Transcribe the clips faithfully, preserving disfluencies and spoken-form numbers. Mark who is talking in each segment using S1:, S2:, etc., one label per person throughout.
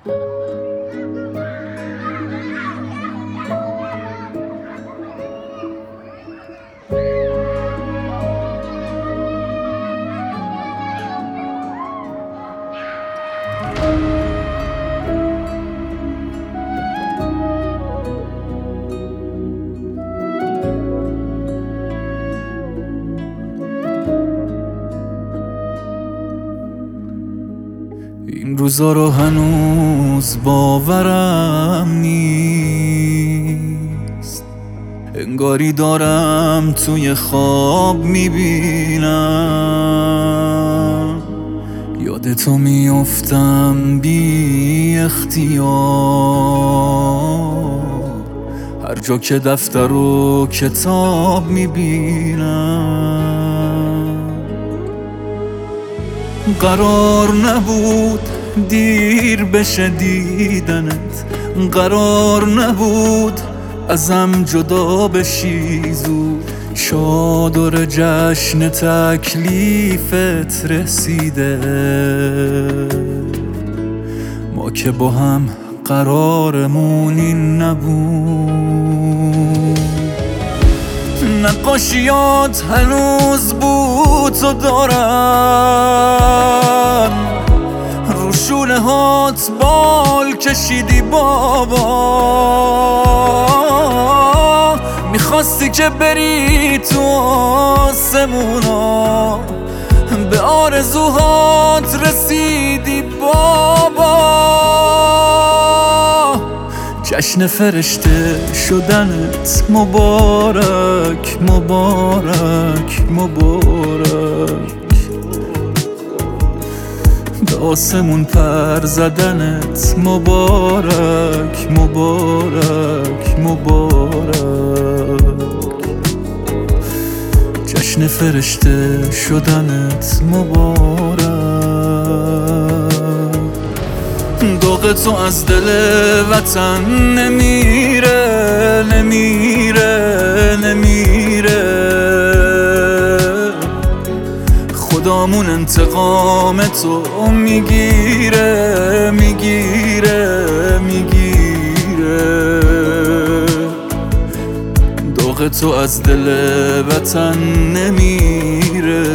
S1: این روزا رو هنوز باورم نیست، انگاری دارم توی خواب میبینم. یادتو میافتم بی اختیار، هر جا که دفتر و کتاب میبینم. قرار نبود دیر بشه دیدنت، قرار نبود ازم جدا بشی زود. چادر جشن تکلیفت رسیده، ما که با هم قرارمون این نبود. نقاشیات هنوز بود و دارن، رو شونه هات بال کشیدی بابا. میخواستی که بری تو آسمونا، به آرزوهات رسیدی بابا. جشن فرشته شدنت مبارک مبارک مبارک، به آسمون پر زدنت مبارک مبارک مبارک. جشن فرشته شدنت مبارک. داغ تو از دل وطن نمیره نمیره نمیره، خدامون انتقام تو میگیره میگیره میگیره. داغ تو از دل وطن نمیره.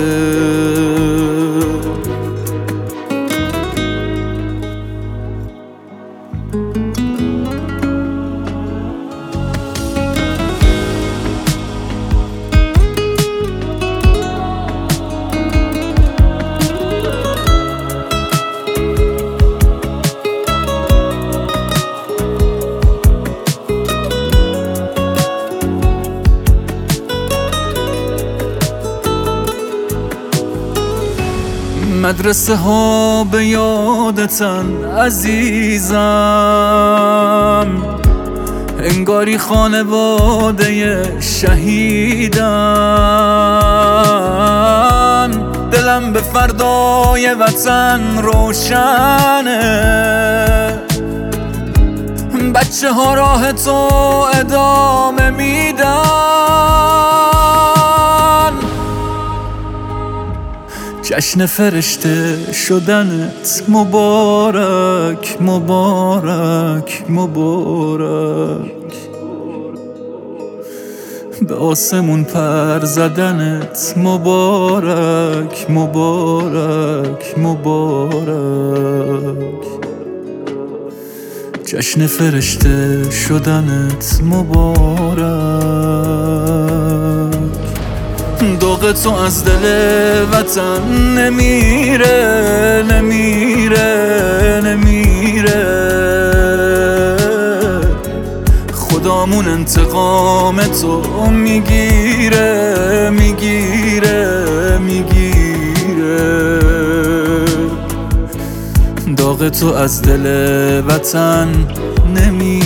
S1: مدرسه ها به یادتن عزیزم، انگاری خانواده شهیدن. دلم به فردای وطن روشنه، بچه ها راه تو ادامه میدن. جشن فرشته شدنت مبارک مبارک مبارک، به آسمون پر زدنت مبارک مبارک مبارک. جشن فرشته شدنت مبارک. داغ تو از دل وطن نمیره نمیره نمیره، خدامون انتقام تو میگیره میگیره میگیره. داغ تو از دل وطن نمیره.